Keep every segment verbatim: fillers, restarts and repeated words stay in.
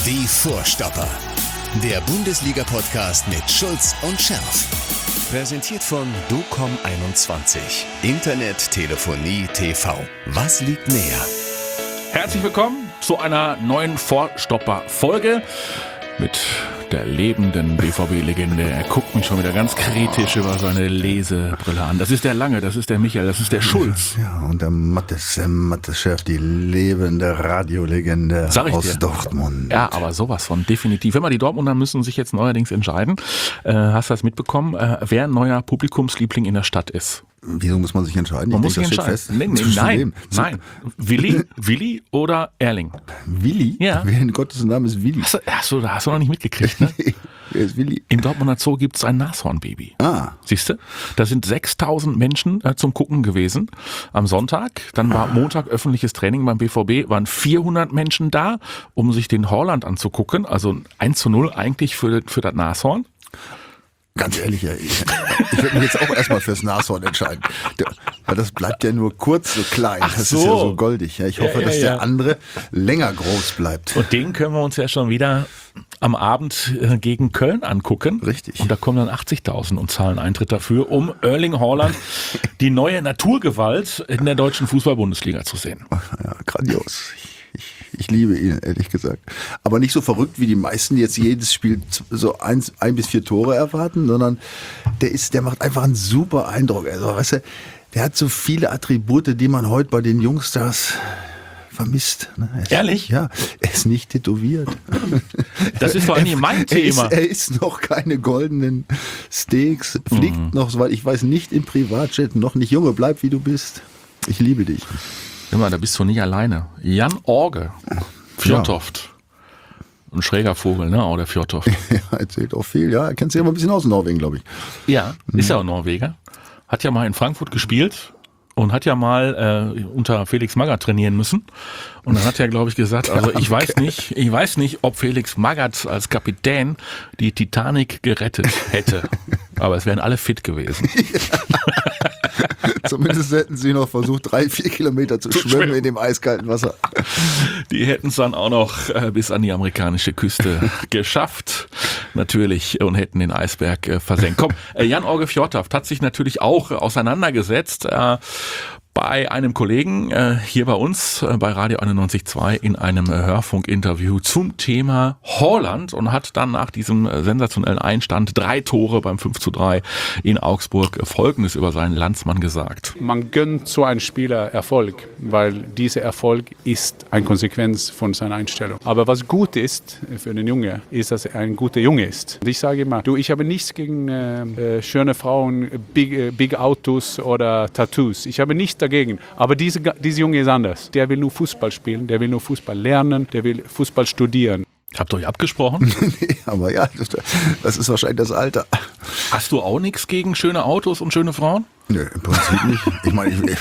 Die Vorstopper. Der Bundesliga-Podcast mit Schulz und Scherf. Präsentiert von docom einundzwanzig. Internet, Telefonie, T V. Was liegt näher? Herzlich willkommen zu einer neuen Vorstopper-Folge mit der lebenden B V B-Legende. Er guckt mich schon wieder ganz kritisch über seine Lesebrille an. Das ist der Lange, das ist der Michael, das ist der Schulz. Ja, und der Mattes, äh, Mattes Chef, die lebende Radiolegende aus dir. Dortmund. Ja, aber sowas von, definitiv. Wenn mal die Dortmunder müssen sich jetzt neuerdings entscheiden. Äh, hast du das mitbekommen, äh, wer neuer Publikumsliebling in der Stadt ist? Wieso muss man sich entscheiden? Man ich muss denke, sich das entscheiden. steht fest. Nee, nee, nein, nein. Willi, Willi oder Erling? Willi? Ja. Wer in Gottes Namen ist Willi? Hast du, hast du, hast du noch nicht mitgekriegt, ne? Wer ist Willi? Im Dortmunder Zoo gibt es ein Nashornbaby. Ah. Siehst du? Da sind sechstausend Menschen äh, zum Gucken gewesen am Sonntag. Dann war Montag öffentliches Training beim B V B, waren vierhundert Menschen da, um sich den Haaland anzugucken. Also eins zu null eigentlich für, für das Nashorn. Ganz ehrlich, ja, ich, ich würde mich jetzt auch erstmal fürs Nashorn entscheiden. Weil das bleibt ja nur kurz so klein. Ach das so. ist ja so goldig. Ja, ich hoffe, Ja, ja, dass ja. der andere länger groß bleibt. Und den können wir uns ja schon wieder am Abend äh, gegen Köln angucken. Richtig. Und da kommen dann achtzigtausend und zahlen Eintritt dafür, um Erling Haaland, die neue Naturgewalt in der deutschen Fußball-Bundesliga zu sehen. Ja, grandios. Ich, ich liebe ihn, ehrlich gesagt. Aber nicht so verrückt wie die meisten, die jetzt jedes Spiel so eins, ein bis vier Tore erwarten, sondern der ist, der macht einfach einen super Eindruck. Also, weißt du, der hat so viele Attribute, die man heute bei den Jungstars vermisst. Er ist, Ehrlich? Ja, er ist nicht tätowiert. Das ist vor allem mein er Thema. Ist, er ist noch keine goldenen Steaks, fliegt Mhm. noch, soweit ich weiß, nicht im Privatjet, noch nicht. Junge, bleib wie du bist. Ich liebe dich. Immer, da bist du nicht alleine. Jan Orge, Fjordtoft. Ein schräger Vogel, ne, auch der Fjordtoft. Ja, erzählt auch viel. Ja, er kennt sich aber ein bisschen aus in Norwegen, glaube ich. Ja, ist ja auch Norweger. Hat ja mal in Frankfurt gespielt und hat ja mal äh, unter Felix Magath trainieren müssen. Und dann hat er, glaube ich, gesagt, also ich weiß nicht, ich weiß nicht, ob Felix Magath als Kapitän die Titanic gerettet hätte. Aber es wären alle fit gewesen. Zumindest hätten sie noch versucht, drei, vier Kilometer zu, zu schwimmen, schwimmen in dem eiskalten Wasser. Die hätten es dann auch noch äh, bis an die amerikanische Küste geschafft, natürlich, und hätten den Eisberg äh, versenkt. Komm, äh, Jan Orge Fjordtoft hat sich natürlich auch äh, auseinandergesetzt äh, bei einem Kollegen äh, hier bei uns äh, bei Radio einundneunzig Komma zwei in einem äh, Hörfunkinterview zum Thema Haaland und hat dann nach diesem äh, sensationellen Einstand drei Tore beim fünf zu drei in Augsburg äh, Folgendes über seinen Landsmann gesagt. Man gönnt so einen Spieler Erfolg, weil dieser Erfolg ist eine Konsequenz von seiner Einstellung. Aber was gut ist für den Junge, ist, dass er ein guter Junge ist. Und ich sage immer, du, ich habe nichts gegen äh, schöne Frauen, big, äh, big Autos oder Tattoos. Ich habe nichts dagegen. Aber diese, diese Junge ist anders. Der will nur Fußball spielen, der will nur Fußball lernen, der will Fußball studieren. Habt ihr euch abgesprochen? Nee, aber ja, das, das ist wahrscheinlich das Alter. Hast du auch nichts gegen schöne Autos und schöne Frauen? Nö, im Prinzip nicht. Ich meine, ich,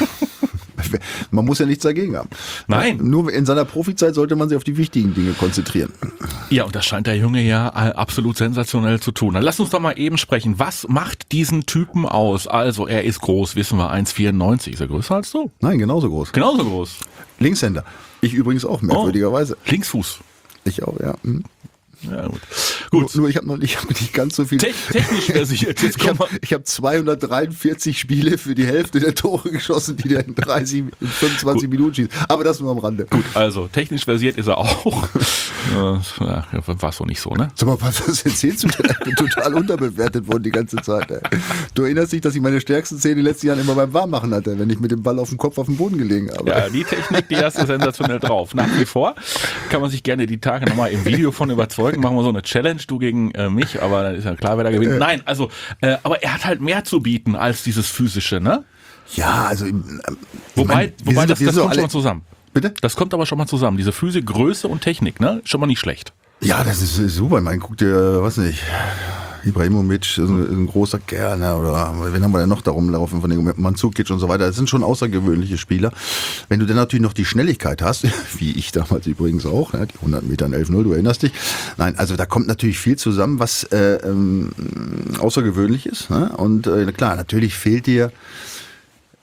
man muss ja nichts dagegen haben. Nein. Nur in seiner Profizeit sollte man sich auf die wichtigen Dinge konzentrieren. Ja, und das scheint der Junge ja absolut sensationell zu tun. Dann lass uns doch mal eben sprechen. Was macht diesen Typen aus? Also, er ist groß, wissen wir, eins Komma vierundneunzig. Ist er größer als du? Nein, genauso groß. Genauso groß. Linkshänder. Ich übrigens auch, merkwürdigerweise. Oh, Linksfuß. Ich auch, ja. Hm. Ja, gut. Gut. Gut. Nur, nur ich habe noch nicht, hab nicht ganz so viel. Te- technisch versiert. Jetzt Ich komm habe mal. hab zweihundertdreiundvierzig Spiele für die Hälfte der Tore geschossen, die der in dreißig, in fünfundzwanzig Minuten schießt. Aber das nur am Rande. Gut, also, technisch versiert ist er auch. äh, ja, war so nicht so, ne? Sag mal, was, was erzählst du denn? Ich bin total unterbewertet worden die ganze Zeit. Ey. Du erinnerst dich, dass ich meine stärksten Szenen in den letzten Jahren immer beim Warmmachen hatte, wenn ich mit dem Ball auf dem Kopf auf dem Boden gelegen habe. Ja, die Technik, die hast du sensationell drauf. Nach wie vor kann man sich gerne die Tage nochmal im Video von überzeugen. Machen wir so eine Challenge, du gegen äh, mich, aber dann ist ja klar, wer da gewinnt. Nein, also, äh, aber er hat halt mehr zu bieten als dieses Physische, ne? Ja, also. Ähm, Wobei, mein, wir wobei sind- das, wir das sind kommt doch schon alle- mal zusammen. Bitte? Das kommt aber schon mal zusammen. Diese Physik, Größe und Technik, ne? Schon mal nicht schlecht. Ja, das ist super. Ich meine, guck dir, was nicht, Ibrahimovic ist ein, ist ein großer Kerl, ne? Oder wen haben wir denn noch da rumlaufen von den Mandzukic und so weiter. Das sind schon außergewöhnliche Spieler. Wenn du dann natürlich noch die Schnelligkeit hast, wie ich damals übrigens auch, ne? Die hundert Meter in elf null, du erinnerst dich. Nein, also da kommt natürlich viel zusammen, was äh, ähm, außergewöhnlich ist. Ne? Und äh, klar, natürlich fehlt dir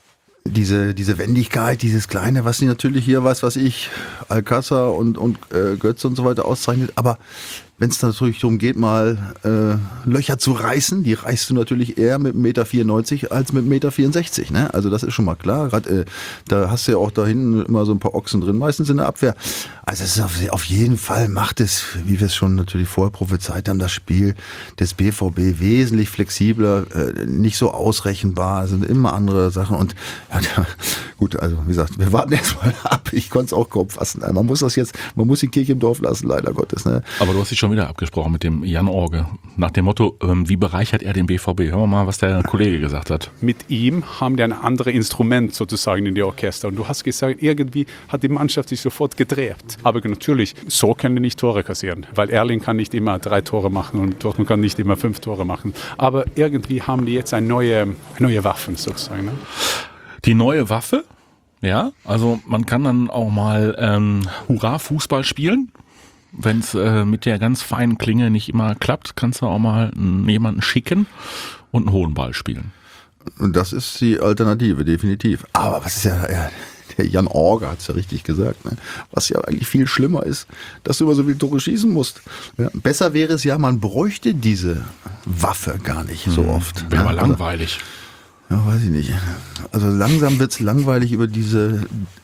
diese, diese Wendigkeit, dieses Kleine, was sie natürlich hier, weiß was ich, Alcázar und, und äh, Götze und so weiter auszeichnet, aber wenn es natürlich darum geht, mal äh, Löcher zu reißen, die reißt du natürlich eher mit einem Meter vierundneunzig als mit einem Meter vierundsechzig. Ne? Also das ist schon mal klar. Grad, äh, da hast du ja auch da hinten immer so ein paar Ochsen drin, meistens in der Abwehr. Also es ist auf, auf jeden Fall macht es, wie wir es schon natürlich vorher prophezeit haben, das Spiel des B V B wesentlich flexibler, äh, nicht so ausrechenbar, sind immer andere Sachen. Und ja, gut, also wie gesagt, wir warten jetzt mal ab. Ich konnte es auch kaum fassen. Man muss das jetzt, man muss die Kirche im Dorf lassen, leider Gottes. Ne? Aber du hast dich schon wieder abgesprochen mit dem Jan Orge. Nach dem Motto, ähm, wie bereichert er den B V B? Hören wir mal, was der Kollege gesagt hat. Mit ihm haben die ein anderes Instrument sozusagen in die Orchester. Und du hast gesagt, irgendwie hat die Mannschaft sich sofort gedreht. Aber natürlich, so können die nicht Tore kassieren. Weil Erling kann nicht immer drei Tore machen und Dortmund kann nicht immer fünf Tore machen. Aber irgendwie haben die jetzt eine neue, neue Waffen sozusagen. Ne? Die neue Waffe, ja, also man kann dann auch mal ähm, Hurra-Fußball spielen. Wenn es äh, mit der ganz feinen Klinge nicht immer klappt, kannst du auch mal n- jemanden schicken und einen hohen Ball spielen. Und das ist die Alternative, definitiv. Aber was ist ja, ja der Jan Orge hat es ja richtig gesagt, ne? Was ja eigentlich viel schlimmer ist, dass du immer so viele Tore schießen musst. Ja, besser wäre es ja, man bräuchte diese Waffe gar nicht so oft. Wäre ja, mal langweilig. Also, ja, weiß ich nicht. Also langsam wird es langweilig über diese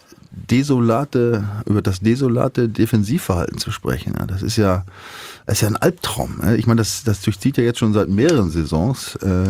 desolate, über das desolate Defensivverhalten zu sprechen. Ja, das ist ja, das ist ja ein Albtraum. Ich meine, das, das durchzieht ja jetzt schon seit mehreren Saisons äh,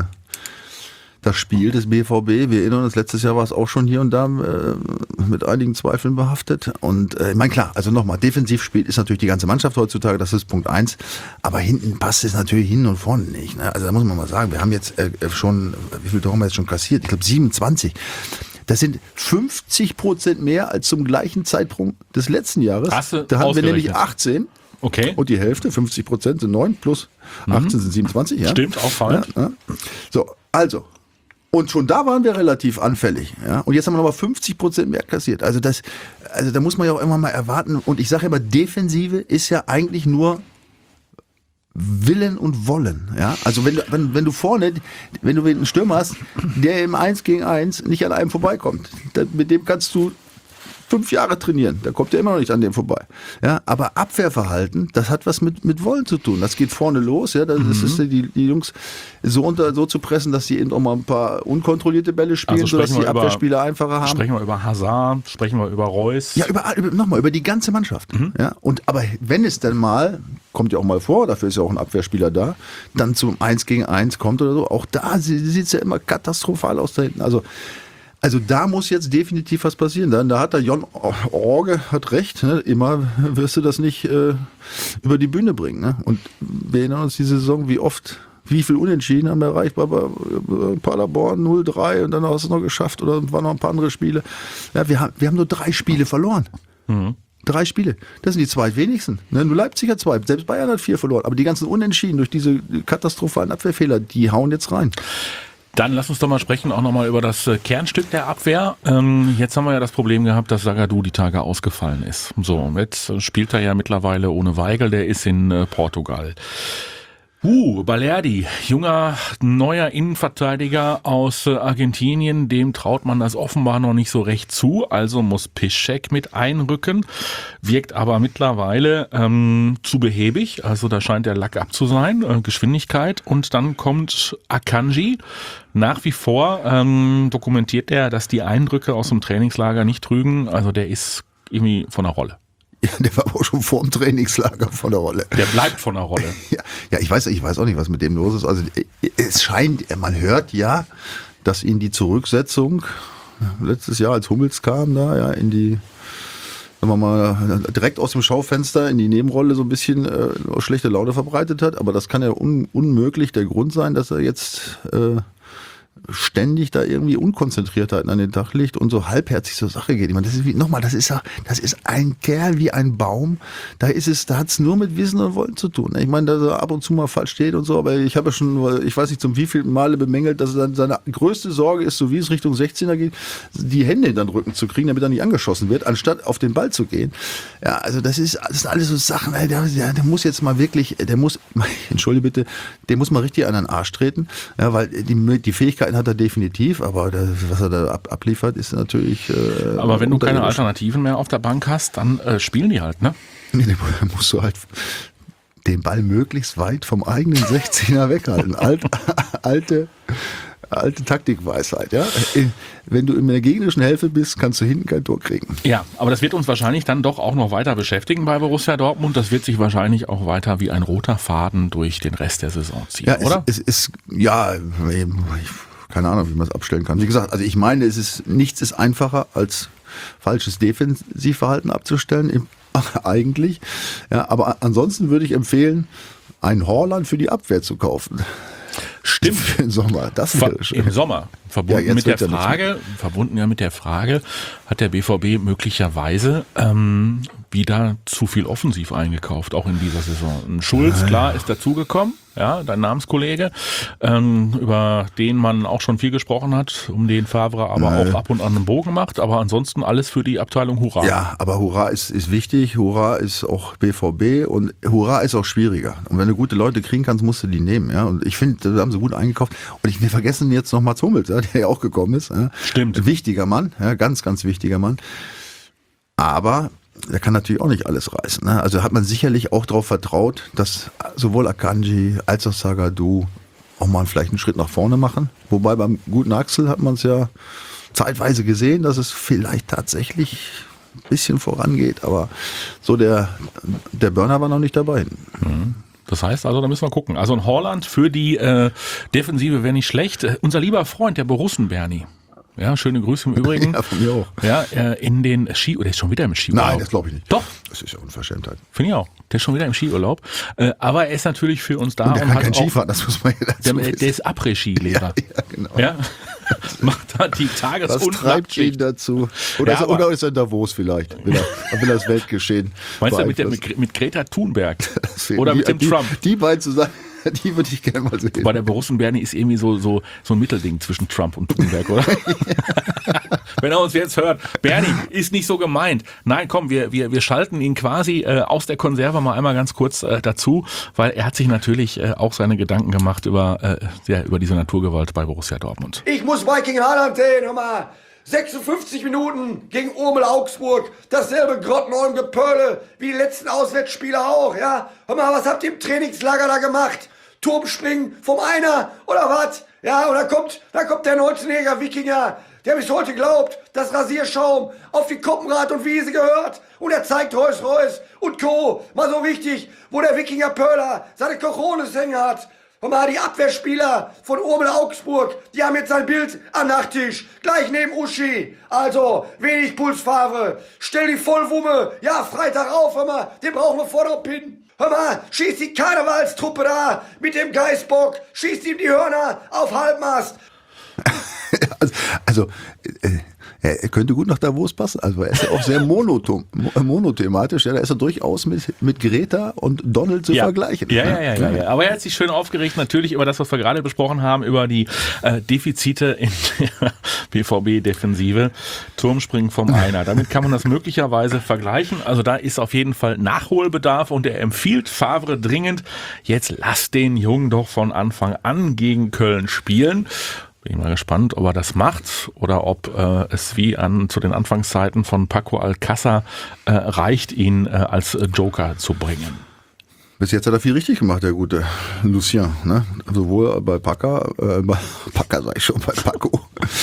das Spiel des B V B. Wir erinnern uns, letztes Jahr war es auch schon hier und da äh, mit einigen Zweifeln behaftet. Und äh, ich meine, klar, also nochmal, defensiv spielt ist natürlich die ganze Mannschaft heutzutage, das ist Punkt eins. Aber hinten passt es natürlich hin und vorne nicht. Ne? Also da muss man mal sagen, wir haben jetzt äh, schon, wie viel Tore haben wir jetzt schon kassiert? Ich glaube siebenundzwanzig. Das sind fünfzig Prozent mehr als zum gleichen Zeitpunkt des letzten Jahres. Hast du da hatten wir ausgerechnet? nämlich achtzehn. Okay. Und die Hälfte, fünfzig Prozent sind neun plus achtzehn sind siebenundzwanzig. Ja? Stimmt, auffallend. Ja, ja. So, also. Und schon da waren wir relativ anfällig. Ja? Und jetzt haben wir nochmal fünfzig Prozent mehr kassiert. Also, das, also da muss man ja auch immer mal erwarten. Und ich sage immer, Defensive ist ja eigentlich nur Willen und Wollen, ja. Also wenn du, wenn, wenn du vorne, wenn du einen Stürmer hast, der im eins gegen eins nicht an einem vorbeikommt, dann, mit dem kannst du fünf Jahre trainieren, da kommt er immer noch nicht an dem vorbei. Ja, aber Abwehrverhalten, das hat was mit, mit Wollen zu tun. Das geht vorne los, ja, das mhm. ist die, die Jungs so unter, so zu pressen, dass sie eben auch mal ein paar unkontrollierte Bälle spielen, also sodass die über, Abwehrspieler einfacher haben. Sprechen wir über Hazard, sprechen wir über Reus. Ja, über, über, nochmal, über die ganze Mannschaft. Mhm. Ja, und, aber wenn es dann mal, kommt ja auch mal vor, dafür ist ja auch ein Abwehrspieler da, dann zum eins gegen eins kommt oder so, auch da sieht es ja immer katastrophal aus da hinten. Also, Also da muss jetzt definitiv was passieren. Da, da hat der Jan Orge hat recht. Ne? Immer wirst du das nicht äh, über die Bühne bringen. Ne? Und wir erinnern uns die Saison, wie oft, wie viel Unentschieden haben wir erreicht bei Paderborn null drei und dann hast du es noch geschafft oder waren noch ein paar andere Spiele. Ja, wir, haben, wir haben nur drei Spiele verloren. Mhm. Drei Spiele. Das sind die zweitwenigsten. Ne? Nur Leipzig hat zwei. Selbst Bayern hat vier verloren. Aber die ganzen Unentschieden durch diese katastrophalen Abwehrfehler, die hauen jetzt rein. Dann lass uns doch mal sprechen, auch nochmal über das Kernstück der Abwehr. Ähm, jetzt haben wir ja das Problem gehabt, dass Zagadou die Tage ausgefallen ist. So, jetzt spielt er ja mittlerweile ohne Weigel, der ist in äh, Portugal. Uh, Balerdi, junger, neuer Innenverteidiger aus äh, Argentinien, dem traut man das offenbar noch nicht so recht zu, also muss Piszczek mit einrücken, wirkt aber mittlerweile ähm, zu behäbig, also da scheint der Lack ab zu sein, äh, Geschwindigkeit, und dann kommt Akanji. Nach wie vor ähm, dokumentiert er, dass die Eindrücke aus dem Trainingslager nicht trügen, also der ist irgendwie von der Rolle. Ja, der war auch schon vor dem Trainingslager von der Rolle. Der bleibt von der Rolle. Ja, ja, ich weiß, ich weiß auch nicht, was mit dem los ist. Also es scheint, man hört ja, dass ihn die Zurücksetzung letztes Jahr, als Hummels kam, da ja in die, sagen wir mal, direkt aus dem Schaufenster in die Nebenrolle so ein bisschen äh, schlechte Laune verbreitet hat. Aber das kann ja un, unmöglich der Grund sein, dass er jetzt äh, ständig da irgendwie Unkonzentriertheiten an den Tag legt und so halbherzig zur Sache geht. Ich meine, das ist wie, nochmal, das ist ja, das ist ein Kerl wie ein Baum. Da ist es, da hat es nur mit Wissen und Wollen zu tun. Ich meine, dass er ab und zu mal falsch steht und so, aber ich habe ja schon, ich weiß nicht, zum wievielten Male bemängelt, dass er seine größte Sorge ist, so wie es Richtung sechzehner geht, die Hände in den Rücken zu kriegen, damit er nicht angeschossen wird, anstatt auf den Ball zu gehen. Ja, also das ist, das sind alles so Sachen, der, der, der muss jetzt mal wirklich, der muss, entschuldige bitte, der muss mal richtig an den Arsch treten, ja, weil die, die Fähigkeit Fähigkeiten hat er definitiv, aber das, was er da ab, abliefert, ist natürlich. Äh, aber wenn du keine Alternativen mehr auf der Bank hast, dann äh, spielen die halt, ne? Nee, dann musst du halt den Ball möglichst weit vom eigenen sechzehner weghalten. Alt, alte, alte Taktikweisheit, ja. Wenn du in der gegnerischen Hälfte bist, kannst du hinten kein Tor kriegen. Ja, aber das wird uns wahrscheinlich dann doch auch noch weiter beschäftigen bei Borussia Dortmund. Das wird sich wahrscheinlich auch weiter wie ein roter Faden durch den Rest der Saison ziehen, ja, oder? Es ist, ja, keine Ahnung, wie man es abstellen kann. Wie gesagt, also ich meine, es ist, nichts ist einfacher als falsches Defensivverhalten abzustellen, eigentlich. Ja, aber ansonsten würde ich empfehlen, einen Haaland für die Abwehr zu kaufen. Stimmt. Für den Sommer. Das wäre schön. Im Sommer. Verbunden Ja, mit der wird's ja Frage, verbunden ja mit der Frage, hat der B V B möglicherweise ähm, wieder zu viel offensiv eingekauft, auch in dieser Saison. Ein Schulz, Nein. klar, ist dazugekommen, ja, dein Namenskollege, ähm, über den man auch schon viel gesprochen hat, um den Favre aber Nein. auch ab und an einen Bogen macht, aber ansonsten alles für die Abteilung Hurra. Ja, aber Hurra ist, ist wichtig, Hurra ist auch B V B und Hurra ist auch schwieriger. Und wenn du gute Leute kriegen kannst, musst du die nehmen. Ja? Und ich finde, da haben sie gut eingekauft. Und ich, wir vergessen jetzt noch Mats Hummels, ja, der ja auch gekommen ist. Ja? Stimmt. Wichtiger Mann, ja, ganz, ganz wichtiger Mann. Aber der kann natürlich auch nicht alles reißen. Ne? Also hat man sicherlich auch darauf vertraut, dass sowohl Akanji als auch Zagadou auch mal vielleicht einen Schritt nach vorne machen. Wobei beim guten Axel hat man es ja zeitweise gesehen, dass es vielleicht tatsächlich ein bisschen vorangeht. Aber so der, der Burner war noch nicht dabei. Mhm. Das heißt also, da müssen wir gucken. Also ein Haaland für die äh, Defensive wäre nicht schlecht. Äh, unser lieber Freund, der Borussen Bernie. Ja, schöne Grüße im Übrigen. Ja, von mir auch. Ja, äh, in den Ski, oder ist schon wieder im Skiurlaub? Nein, das glaube ich nicht. Doch. Das ist ja Unverschämtheit. Finde ich auch. Der ist schon wieder im Skiurlaub. Äh, aber er ist natürlich für uns da. Und der und kann hat kein auch, Skifahren, das muss man ja dazu der, wissen. der ist Après-Ski-Lehrer. Ja, ja, genau. Ja? Macht da die Tages- Was und treibt ihn Nachtschicht. dazu? Oder, Ja, ist, er, aber- oder ist er in Davos vielleicht? Will er, will er das Weltgeschehen Meinst du mit, der, beeinflussen? mit, mit Greta Thunberg? Deswegen, Oder die, mit dem die, Trump? Die beiden zusammen, die würde ich gerne mal sehen. Bei der Borussen Bernie ist irgendwie so, so, so ein Mittelding zwischen Trump und Thunberg, oder? Wenn er uns jetzt hört, Bernie ist nicht so gemeint. Nein, komm, wir, wir, wir schalten ihn quasi äh, aus der Konserve mal einmal ganz kurz äh, dazu, weil er hat sich natürlich äh, auch seine Gedanken gemacht über, äh, ja, über diese Naturgewalt bei Borussia Dortmund. Ich muss Viking Haaland sehen, hör mal. sechsundfünfzig Minuten gegen Omel Augsburg. Dasselbe Grottenholm-Gepöle wie die letzten Auswärtsspiele auch, ja. Hör mal, was habt ihr im Trainingslager da gemacht? Turmspringen vom Einer oder was? Ja, und dann kommt, dann kommt der neunzehnjährige Wikinger, der bis heute glaubt, dass Rasierschaum auf die Koppenrad und Wiese gehört. Und er zeigt Reus Reus und Co. Mal so wichtig, wo der Wikinger Pöhler seine Cojones hängen hat. Und mal die Abwehrspieler von Omel Augsburg, die haben jetzt ein Bild am Nachttisch, gleich neben Uschi. Also, wenig Pulsfarbe, stell die Vollwumme, ja, Freitag auf, hör mal, den brauchen wir vor der Pin. Hör mal, schießt die Karnevalstruppe da mit dem Geißbock, schießt ihm die Hörner auf Halbmast. Also, also äh, er könnte gut nach Davos passen. Also er ist ja auch sehr monotom, monothematisch. Ja, da ist er durchaus mit, mit Greta und Donald zu ja. vergleichen. Ja, ja, ja, ja, ja. Aber er hat sich schön aufgeregt, natürlich über das, was wir gerade besprochen haben, über die äh, Defizite in der B V B-Defensive. Turmspringen vom Einer. Damit kann man das möglicherweise vergleichen. Also da ist auf jeden Fall Nachholbedarf und er empfiehlt Favre dringend, jetzt lass den Jungen doch von Anfang an gegen Köln spielen. Bin mal gespannt, ob er das macht oder ob äh, es wie an zu den Anfangszeiten von Paco Alcázar äh, reicht, ihn äh, als Joker zu bringen. Bis jetzt hat er viel richtig gemacht, der gute Lucien. Ne? Sowohl bei Paca, äh, bei Paca sag ich schon, bei Paco,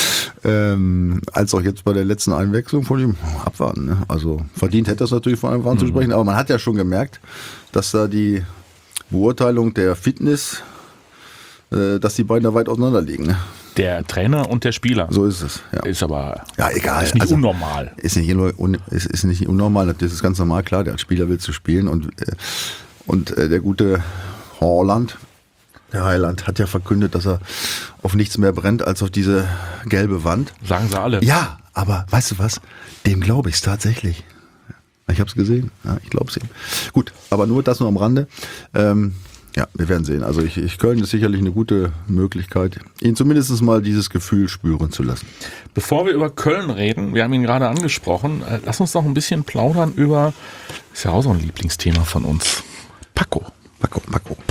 ähm, als auch jetzt bei der letzten Einwechslung von ihm. Abwarten. Ne? Also verdient hätte er es natürlich von Anfang an zu sprechen, aber man hat ja schon gemerkt, dass da die Beurteilung der Fitness, äh, dass die beiden da weit auseinander liegen. Ne? Der Trainer und der Spieler. So ist es. Ja, Ist aber ja egal. ist nicht Also, unnormal. Ist nicht, un, ist, ist nicht unnormal, das ist ganz normal, klar, der als Spieler will zu spielen und, äh, und äh, der gute Haaland, der Heiland, hat ja verkündet, dass er auf nichts mehr brennt als auf diese gelbe Wand. Sagen sie alle. Ja, aber weißt du was? Dem glaube ich es tatsächlich. Ich habe es gesehen, ja, ich glaube es ihm. Gut, aber nur das nur am Rande. Ähm, Ja, wir werden sehen. Also ich, ich Köln ist sicherlich eine gute Möglichkeit, ihn zumindest mal dieses Gefühl spüren zu lassen. Bevor wir über Köln reden, wir haben ihn gerade angesprochen, äh, lass uns noch ein bisschen plaudern über, ist ja auch so ein Lieblingsthema von uns, Paco. Paco, Paco. Paco.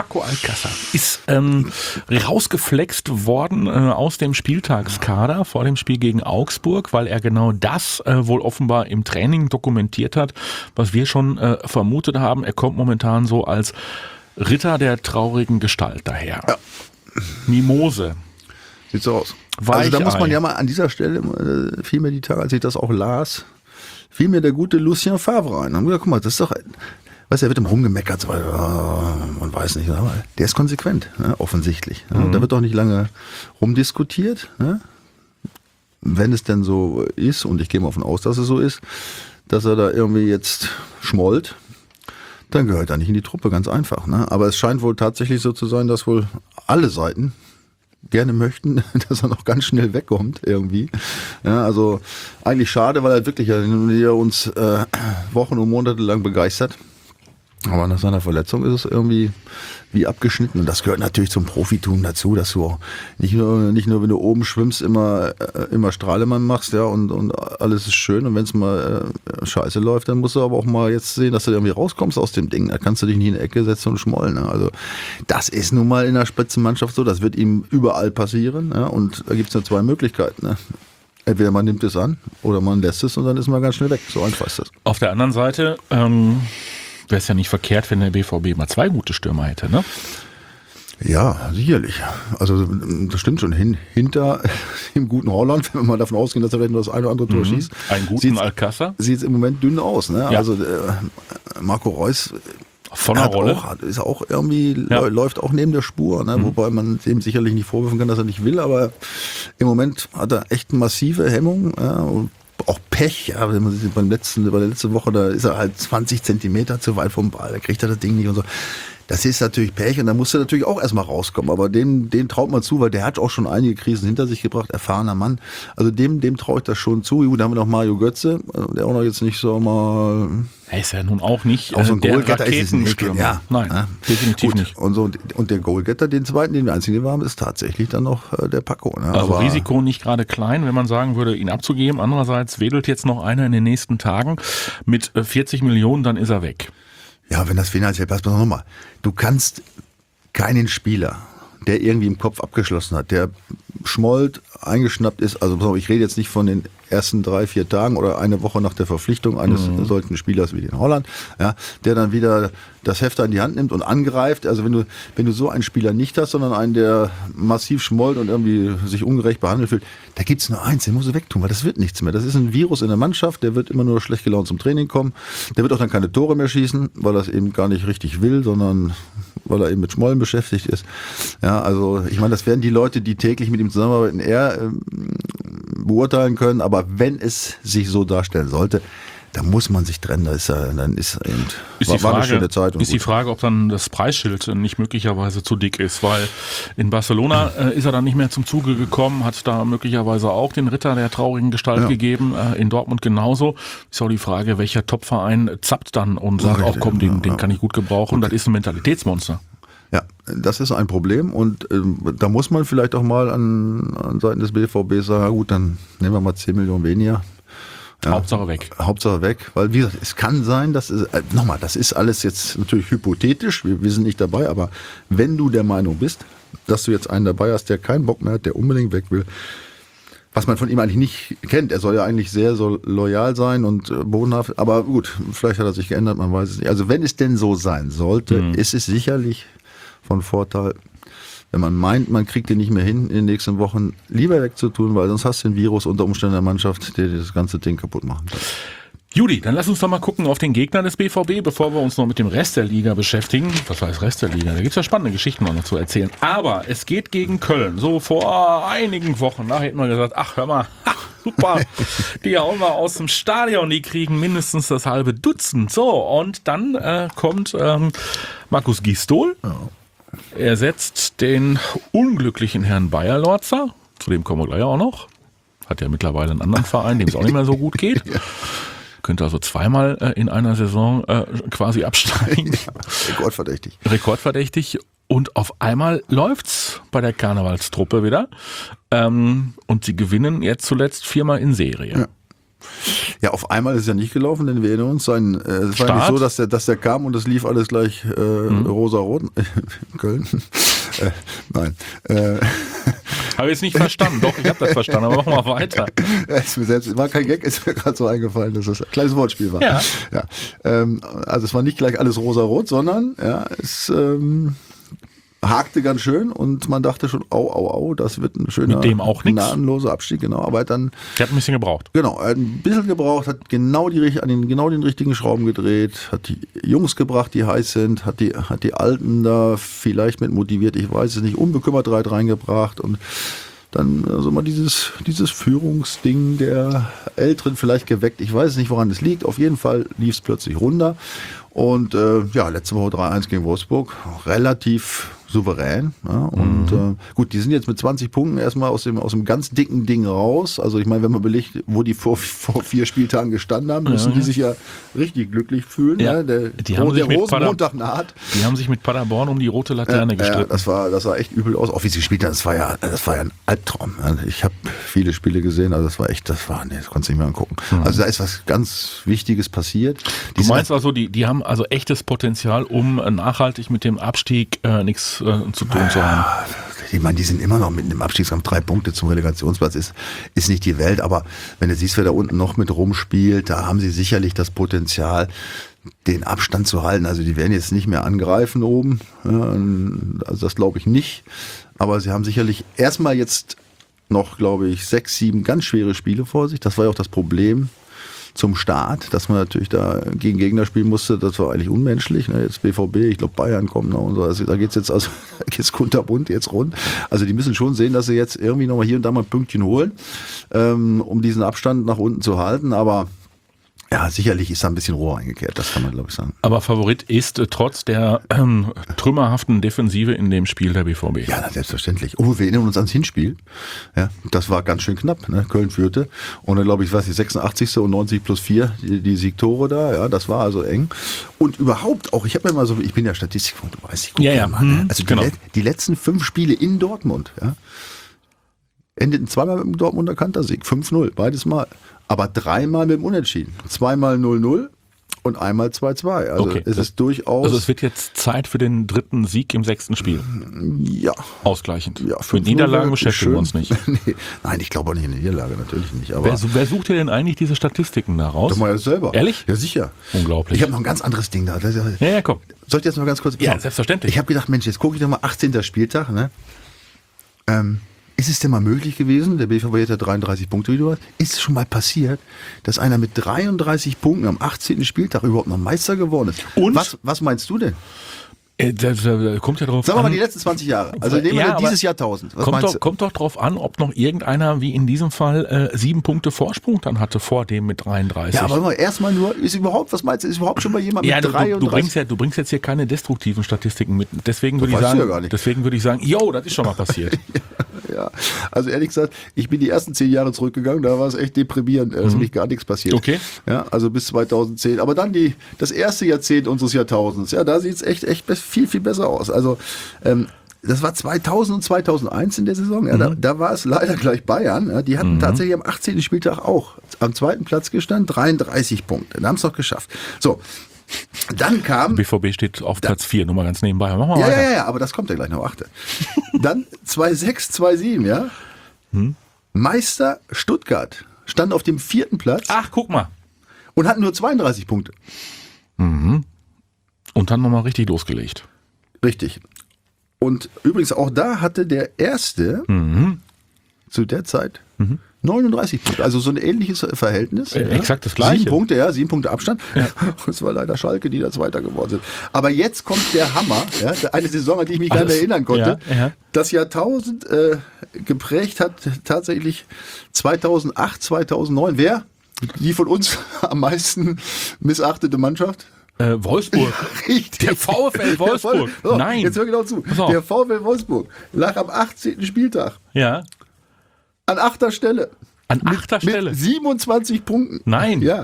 Paco Alcázar ist ähm, rausgeflext worden äh, aus dem Spieltagskader vor dem Spiel gegen Augsburg, weil er genau das äh, wohl offenbar im Training dokumentiert hat, was wir schon äh, vermutet haben. Er kommt momentan so als Ritter der traurigen Gestalt daher. Ja. Mimose. Sieht so aus. Weichei. Also da muss man ja mal an dieser Stelle, äh, fiel mir die Tage, als ich das auch las, fiel mir der gute Lucien Favre ein. Und guck mal, das ist doch, weißt du, er wird im rumgemeckert, weil oh, man weiß nicht, aber der ist konsequent, ne, offensichtlich. Ne? Mhm. Da wird doch nicht lange rumdiskutiert. Ne? Wenn es denn so ist, und ich gehe mal davon aus, dass es so ist, dass er da irgendwie jetzt schmollt, dann gehört er nicht in die Truppe, ganz einfach. Ne? Aber es scheint wohl tatsächlich so zu sein, dass wohl alle Seiten gerne möchten, dass er noch ganz schnell wegkommt irgendwie. Ja, also eigentlich schade, weil er wirklich ja uns äh, Wochen und Monate lang begeistert. Aber nach seiner Verletzung ist es irgendwie wie abgeschnitten. Und das gehört natürlich zum Profitum dazu, dass du auch nicht nur, nicht nur wenn du oben schwimmst, immer, äh, immer Strahlemann machst, ja, und, und alles ist schön. Und wenn es mal äh, scheiße läuft, dann musst du aber auch mal jetzt sehen, dass du irgendwie rauskommst aus dem Ding. Da kannst du dich nicht in die Ecke setzen und schmollen. Ne? Also das ist nun mal in der Spitzenmannschaft so. Das wird ihm überall passieren. Ja? Und da gibt es nur zwei Möglichkeiten. Ne? Entweder man nimmt es an oder man lässt es und dann ist man ganz schnell weg. So einfach ist das. Auf der anderen Seite, ähm wäre es ja nicht verkehrt, wenn der B V B mal zwei gute Stürmer hätte, ne? Ja, sicherlich. Also das stimmt schon. Hin, hinter dem guten Holland, wenn wir mal davon ausgehen, dass er vielleicht nur das eine oder andere Tor mhm. schießt. Einen guten Alcázar. Sieht es im Moment dünn aus. Ne? Ja. Also äh, Marco Reus von der Rolle. Auch, ist auch irgendwie, ja. läuft auch neben der Spur. Ne? Mhm. Wobei man dem sicherlich nicht vorwerfen kann, dass er nicht will. Aber im Moment hat er echt massive Hemmung. Ja? Und auch Pech, ja, wenn man sieht, beim letzten, bei der letzten Woche, da ist er halt zwanzig Zentimeter zu weit vom Ball, da kriegt er das Ding nicht und so. Das ist natürlich Pech und da musst du natürlich auch erstmal rauskommen. Aber dem, dem traut man zu, weil der hat auch schon einige Krisen hinter sich gebracht, erfahrener Mann. Also dem, dem traue ich das schon zu. Gut, da haben wir noch Mario Götze, der auch noch jetzt nicht so mal... Er ist ja nun auch nicht auch so ein der Goalgetter ist es nicht. Ja, nein, ja. definitiv Gut. nicht. Und, so, und der Goalgetter, den zweiten, den wir einzigen haben, ist tatsächlich dann noch äh, der Paco. Ne? Also Aber Risiko nicht gerade klein, wenn man sagen würde, ihn abzugeben. Andererseits wedelt jetzt noch einer in den nächsten Tagen mit vierzig Millionen, dann ist er weg. Ja, wenn das finanziell passt, pass nochmal. Du kannst keinen Spieler, der irgendwie im Kopf abgeschlossen hat, der schmollt, eingeschnappt ist, also ich rede jetzt nicht von den ersten drei, vier Tagen oder eine Woche nach der Verpflichtung eines mhm. solchen Spielers wie den Holland, ja, der dann wieder das Heft in die Hand nimmt und angreift. Also wenn du, wenn du so einen Spieler nicht hast, sondern einen, der massiv schmollt und irgendwie sich ungerecht behandelt fühlt, da gibt's nur eins, den musst du wegtun, weil das wird nichts mehr. Das ist ein Virus in der Mannschaft, der wird immer nur schlecht gelaunt zum Training kommen. Der wird auch dann keine Tore mehr schießen, weil er es eben gar nicht richtig will, sondern weil er eben mit Schmollen beschäftigt ist. Ja, also ich meine, das werden die Leute, die täglich mit ihm zusammenarbeiten, eher ähm, beurteilen können, aber wenn es sich so darstellen sollte, da muss man sich trennen, da ist er, dann ist eben, ist war, die Frage, war eine schöne Zeit. Und ist gut. Die Frage, ob dann das Preisschild nicht möglicherweise zu dick ist, weil in Barcelona äh, ist er dann nicht mehr zum Zuge gekommen, hat da möglicherweise auch den Ritter der traurigen Gestalt ja. gegeben, äh, in Dortmund genauso. Ist auch die Frage, welcher Topverein zappt dann und sagt, auch komm, den, den kann ich gut gebrauchen, gut. Das ist ein Mentalitätsmonster. Ja, das ist ein Problem und ähm, da muss man vielleicht auch mal an, an Seiten des B V B sagen, na gut, dann nehmen wir mal zehn Millionen weniger. Ja, Hauptsache weg. Hauptsache weg, weil wie gesagt, es kann sein, dass es, äh, nochmal, das ist alles jetzt natürlich hypothetisch, wir, wir sind nicht dabei, aber wenn du der Meinung bist, dass du jetzt einen dabei hast, der keinen Bock mehr hat, der unbedingt weg will, was man von ihm eigentlich nicht kennt, er soll ja eigentlich sehr so loyal sein und äh, bodenhaft, aber gut, vielleicht hat er sich geändert, man weiß es nicht. Also wenn es denn so sein sollte, mhm. ist es sicherlich von Vorteil, wenn man meint, man kriegt den nicht mehr hin in den nächsten Wochen, lieber wegzutun, weil sonst hast du ein Virus unter Umständen der Mannschaft, der das ganze Ding kaputt machen kann. Judy, dann lass uns doch mal gucken auf den Gegner des B V B, bevor wir uns noch mit dem Rest der Liga beschäftigen. Was heißt Rest der Liga? Da gibt's ja spannende Geschichten noch zu erzählen. Aber es geht gegen Köln. So vor einigen Wochen, da hätten wir gesagt, ach hör mal, ha, super, die hauen wir aus dem Stadion, die kriegen mindestens das halbe Dutzend. So, und dann äh, kommt ähm, Markus Gisdol. Ja. Er setzt den unglücklichen Herrn Beyer-Lorzer, zu dem kommen wir gleich auch noch, hat ja mittlerweile einen anderen Verein, dem es auch nicht mehr so gut geht. Ja. Könnte also zweimal äh, in einer Saison äh, quasi absteigen. Ja, rekordverdächtig. Rekordverdächtig. Und auf einmal läuft's bei der Karnevalstruppe wieder. Ähm, und sie gewinnen jetzt zuletzt viermal in Serie. Ja. Ja, auf einmal ist es ja nicht gelaufen, denn wir erinnern uns, sein, äh, es war ja nicht so, dass der, dass der kam und es lief alles gleich äh, mhm. rosa-rot in Köln. äh, nein. Äh, habe ich jetzt nicht verstanden. Doch, ich habe das verstanden, aber machen wir weiter. Ja, ist mir selbst, war kein Gag, ist mir gerade so eingefallen, dass das ein kleines Wortspiel war. Ja. Ja. Ähm, also es war nicht gleich alles rosa-rot, sondern ja, es ähm, hakte ganz schön und man dachte schon, au, au, au, das wird ein schöner, Mit dem auch nix. gnadenloser Abstieg, genau. Aber er hat dann, Der hat ein bisschen gebraucht. genau, er hat ein bisschen gebraucht, hat genau die, an den, genau den richtigen Schrauben gedreht, hat die Jungs gebracht, die heiß sind, hat die, hat die Alten da vielleicht mit motiviert, ich weiß es nicht, unbekümmertheit reingebracht und dann also mal dieses, dieses Führungsding der Älteren vielleicht geweckt. Ich weiß nicht, woran es liegt. Auf jeden Fall lief es plötzlich runter. Und äh, ja, letzte Woche drei eins gegen Wolfsburg. Relativ souverän. Ja, und mhm. äh, gut, die sind jetzt mit zwanzig Punkten erstmal aus dem, aus dem ganz dicken Ding raus. Also ich meine, wenn man belegt, wo die vor, vor vier Spieltagen gestanden haben, müssen ja, die sich ja richtig glücklich fühlen. Ja, ja. Der, die haben der sich Rosenmontag naht. Die haben sich mit Paderborn um die rote Laterne Ja, gestritten. ja, das war, das sah echt übel aus. Auch wie sie gespielt haben, das war ja, das war ja ein Albtraum. Ich habe viele Spiele gesehen, also das war echt, das war, nee, das konntest du nicht mehr angucken. Mhm. Also da ist was ganz Wichtiges passiert. Die du meinst also, die, die haben also echtes Potenzial, um nachhaltig mit dem Abstieg äh, nichts äh, zu tun zu haben. Ich meine, die sind immer noch mit dem Abstiegskampf, drei Punkte zum Relegationsplatz ist, ist nicht die Welt, aber wenn du siehst, wer da unten noch mit rumspielt, da haben sie sicherlich das Potenzial, den Abstand zu halten. Also die werden jetzt nicht mehr angreifen oben, also das glaube ich nicht, aber sie haben sicherlich erstmal jetzt noch, glaube ich, sechs, sieben ganz schwere Spiele vor sich. Das war ja auch das Problem zum Start, dass man natürlich da gegen Gegner spielen musste, das war eigentlich unmenschlich. Ne? Jetzt B V B, ich glaube Bayern kommen noch und so. Also da geht's jetzt also geht's kunterbunt jetzt rund. Also die müssen schon sehen, dass sie jetzt irgendwie nochmal hier und da mal ein Pünktchen holen, ähm, um diesen Abstand nach unten zu halten. Aber ja, sicherlich ist da ein bisschen Rohr eingekehrt, das kann man glaube ich sagen. Aber Favorit ist äh, trotz der ähm, trümmerhaften Defensive in dem Spiel der B V B. Ja, na, selbstverständlich. Oh, wir erinnern uns ans Hinspiel. Ja, das war ganz schön knapp. Ne? Köln führte und dann glaube ich, was die sechsundachtzigste und neunzig plus vier die, die Siegtore da. Ja, das war also eng. Und überhaupt auch, ich habe mir mal so, ich bin ja Statistikfreund, du weißt, ich gucke ja, ja. mal. Ne? Also genau. die, die letzten fünf Spiele in Dortmund, ja, endeten zweimal mit dem Dortmunder Kantersieg, fünf null, beides Mal. Aber dreimal mit dem Unentschieden. Zweimal null null und einmal zwei zwei. Also okay. es ist durchaus... Also es wird jetzt Zeit für den dritten Sieg im sechsten Spiel. Ja. Ausgleichend. Ja, mit Niederlagen beschäftigen wir uns nicht. Nee. Nein, ich glaube auch nicht in der Niederlage, natürlich nicht. Aber wer, wer sucht dir denn eigentlich diese Statistiken da raus? doch mal selber. Ehrlich? Ja, sicher. Unglaublich. Ich habe noch ein ganz anderes Ding da. Das ist ja, ja, ja, komm. Soll ich jetzt mal ganz kurz... Ja, selbstverständlich. Ich habe gedacht, Mensch, jetzt gucke ich doch mal achtzehnter Spieltag. Ne? Ähm... Ist es denn mal möglich gewesen, der B V B hat ja dreiunddreißig Punkte, wie du hast, ist es schon mal passiert, dass einer mit dreiunddreißig Punkten am achtzehnten Spieltag überhaupt noch Meister geworden ist? Und? Was, was meinst du denn? Äh, da, da kommt ja drauf Sagen wir an. mal die letzten zwanzig Jahre. Also nehmen wir Ja, dieses Jahrtausend. Was kommt, meinst doch, du? kommt doch drauf an, ob noch irgendeiner, wie in diesem Fall, äh, sieben Punkte Vorsprung dann hatte vor dem mit dreiunddreißig. Ja, aber erstmal nur, ist überhaupt, was meinst du, ist überhaupt schon mal jemand ja, mit du, dreiunddreißig? du, bringst ja, du bringst jetzt hier keine destruktiven Statistiken mit. Deswegen würde ich weißt du sagen, ja gar nicht. deswegen würde ich sagen, yo, das ist schon mal passiert. Ja, also ehrlich gesagt, ich bin die ersten zehn Jahre zurückgegangen, da war es echt deprimierend, da ist nämlich gar nichts passiert. Okay. Ja, also bis zweitausendzehn. Aber dann die, das erste Jahrzehnt unseres Jahrtausends, ja, da sieht es echt, echt viel, viel besser aus. Also, ähm, das war zweitausend und zweitausendeins in der Saison. Ja, mhm. da, da war es leider gleich Bayern. Ja, die hatten mhm. tatsächlich am achtzehnten Spieltag auch am zweiten Platz gestanden, dreiunddreißig Punkte. Da haben es doch geschafft. So. Dann kam... B V B steht auf Platz vier, nur mal ganz nebenbei. Machen wir ja, weiter. ja, ja, aber das kommt ja gleich noch, achte. Dann zwei sechs, zwei sieben, ja. Hm? Meister Stuttgart stand auf dem vierten Platz. Ach, guck mal. Und hatten nur zweiunddreißig Punkte. Mhm. Und dann nochmal richtig losgelegt. Richtig. Und übrigens auch da hatte der Erste mhm. zu der Zeit mhm. neununddreißig Punkte. Also so ein ähnliches Verhältnis. Äh, ja. Exakt das Gleiche. Sieben Punkte, ja, sieben Punkte Abstand. Ja. Es war leider Schalke, die da Zweiter geworden sind. Aber jetzt kommt der Hammer. Ja, eine Saison, an die ich mich gar nicht erinnern konnte. Ja, ja. Das Jahrtausend äh, geprägt hat tatsächlich zweitausendacht, zweitausendneun. Wer? Die von uns am meisten missachtete Mannschaft? Äh, Wolfsburg. Richtig. Der VfL Wolfsburg. So, Nein. Jetzt hör genau zu. Pass auf. Der VfL Wolfsburg lag am achtzehnten Spieltag Ja. an achter Stelle. An achter mit, Stelle. Mit siebenundzwanzig Punkten. Nein. Ja.